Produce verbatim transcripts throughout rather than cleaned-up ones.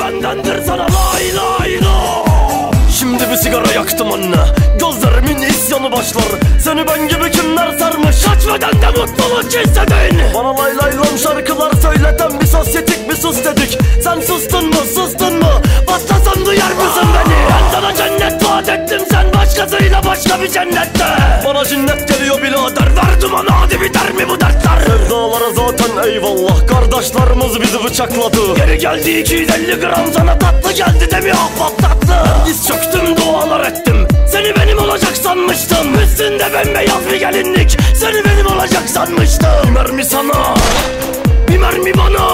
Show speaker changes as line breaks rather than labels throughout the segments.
bendendir sana lay lay lo. Şimdi bir sigara yaktım anne, gözlerimin isyanı başlar. Seni ben gibi kimler sarmış, kaç bedende mutluluk istedin. Bana lay lay lom şarkılar söyleten bir sosyetik bir sus dedik. Sen sustun mu sustun mu, patlasam duyar mısın beni? Ben sana cennet vaat ettim, sen başkasıyla başka bir cennette. Bana cinnet geliyor birader, ver dumanı hadi biter mi bu dertler? Sevdalara zaten eyvallah, kardeşlerimiz bizi bıçakladı. Geri geldi iki yüz elli gram, sana tatlı geldi de mi ahbap tatlı? Diz çöktüm dualar ettim, seni benim olacak sanmıştım. Üstünde bembeyaz bir gelinlik, seni benim olacak sanmıştım. Bir mermi sana, bir mermi bana.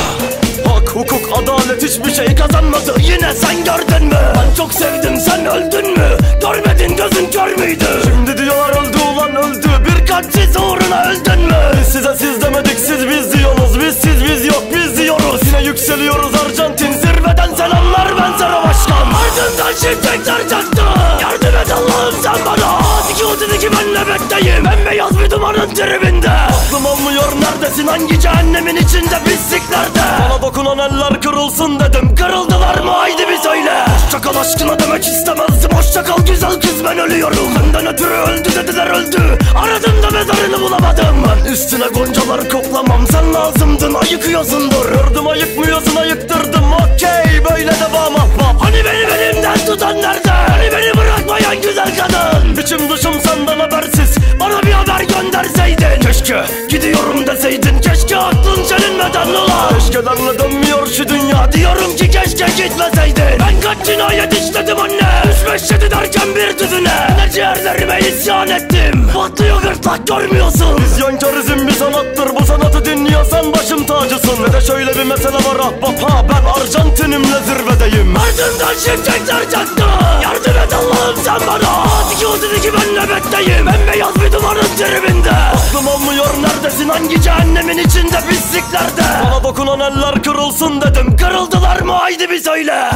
Hak, hukuk, adalet hiçbir şey kazanmadı, yine sen gördün mü? Ben çok sevdim, sen öldün mü? Görmedin, gözün kör müydü? Şimdi diyorlar öldü ulan öldü, birkaç siz uğruna öldün mü? Biz size siz demedik, siz biz diyoruz. Biz siz biz yok biz diyoruz. Yine yükseliyoruz Arjantin zirveden selamlar, ben sana başkan. Ardından şimşekler çaktı, yardım et Allah'ım sen bana. Diki otuz iki ben nöbetteyim, bembeyaz bir dumanın tribinde. Aklım almıyor neredesin, hangi cehennemin içinde pisliklerde? Bana dokunan eller kırılsın dedim, kırıldılar mı haydi bir söyle. Hoşçakal aşkına demek istemezdim, hoşçakal güzel kız ben ölüyorum. Senden ötürü öldü dediler öldü, aradım da mezarını bulamadım. Ben üstüne goncalar koklamam, sen lazımdın ayıkıyorsundur. Gördüm ayıkmıyorsun ayıktırdım, okey böyle devam ahbap. Hani beni elimden tutan nerede, hani beni bırakmayan güzel kadın? İçim dışım senden habersiz, bana bir haber gönderseydin. Keşke gidiyorum deseydin, keşke aklın çelinmeden ulan. Keşkelerle dönmüyor şu dünya, diyorum ki keşke gitmeseydin. Ben kaç cinayet işledim anne, üç beş yedi derken bir düzüne. Ne ciğerlerime isyan ettim, patlıyor gırtlak görmüyorsun. İsyankarizm bir sanattır, bu sanatı dinliyorsan başım tacısın. Ve de şöyle bir mesele var ahbap, ha ben Arjantin'imle zirvedeyim. Ardından şimşekler çaktı, yardım et Allah'ım sen bana. Diki otuz iki ben nöbetteyim, bembeyaz bir dumanın tribinde. Aklım almıyor neredesin, hangi cehennemin içinde pisliklerde? Bana dokunan eller kırılsın dedim, kırıldılar mı haydi bir söyle.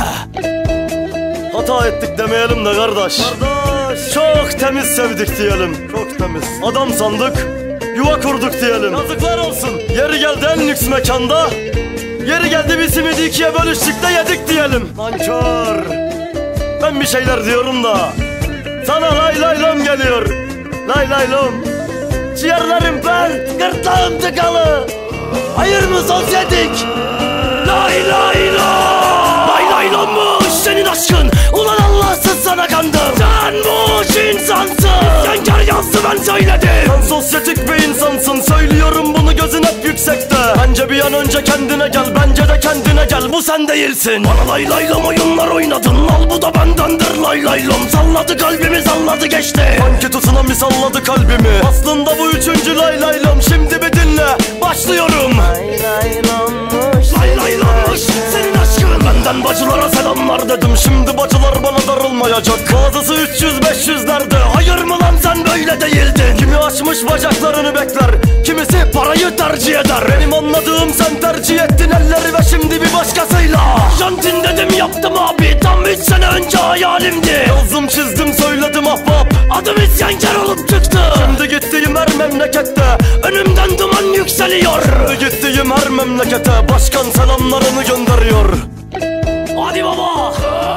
Hata ettik demeyelim de kardeş, kardeş. Çok temiz sevdik diyelim, çok temiz. Adam sandık, yuva kurduk diyelim. Yazıklar olsun, yeri geldi en lüks mekanda, yeri geldi bir simidi ikiye bölüştük de yedik diyelim. Nankör. Ben bir şeyler diyorum da sana lay lay lom geliyor, lay lay lom. Ciğerlerim pert, gırtlağım tıkalı, hayır mı sosyetik? Lay lay lom. Lay lay lommuş senin aşkın, ulan Allahsız sana kandım. Sen boş insansın, yankar yazdı ben söyledim. Sen sosyetik bir insansın, söylüyorum bunu gözün hep yüksekte. Bence bir an önce kendine gel, bence de kendine gel, bu sen değilsin. Bana lay lay lom oyunlar oynadın, al bu da bendendir lay lay lom. Salladı kalbimi salladı geçti, banketusuna mi salladı kalbimi. Aslında bu üçüncü lay lay lom, şimdi bir dinle başlıyorum. Lay lay lommuş, lay lay lommuş senin aşkın. Benden bacılara selamlar dedim, şimdi bacılar bana darılmayacak. Bazısı üç yüz beş yüzlerde, hayır mı lan sen böyle değildin. Kimi açmış bacaklarını bekler, kimisi parayı tercih eder. Benim anladığım sen tercih ettin elleri ve şimdi bir başkasıyla. Jantin dedim yaptım abi, tam üç sene önce hayalimdi. Yazdım çizdim söyledim ahbap, adım isyankar olup çıktı. Şimdi gittiğim her memlekette önümden duman yükseliyor. Şimdi gittiğim her memlekete başkan selamlarını gönderiyor. Hadi baba,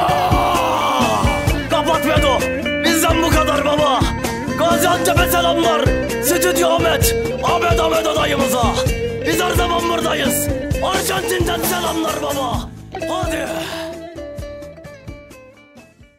kapat Bedo, bizden bu kadar baba. Gaziantep'e selamlar, Stüdyo Ahmet, Ahmet Ahmet adayımıza. Biz her zaman buradayız, Arjantin'den selamlar baba. Hadi.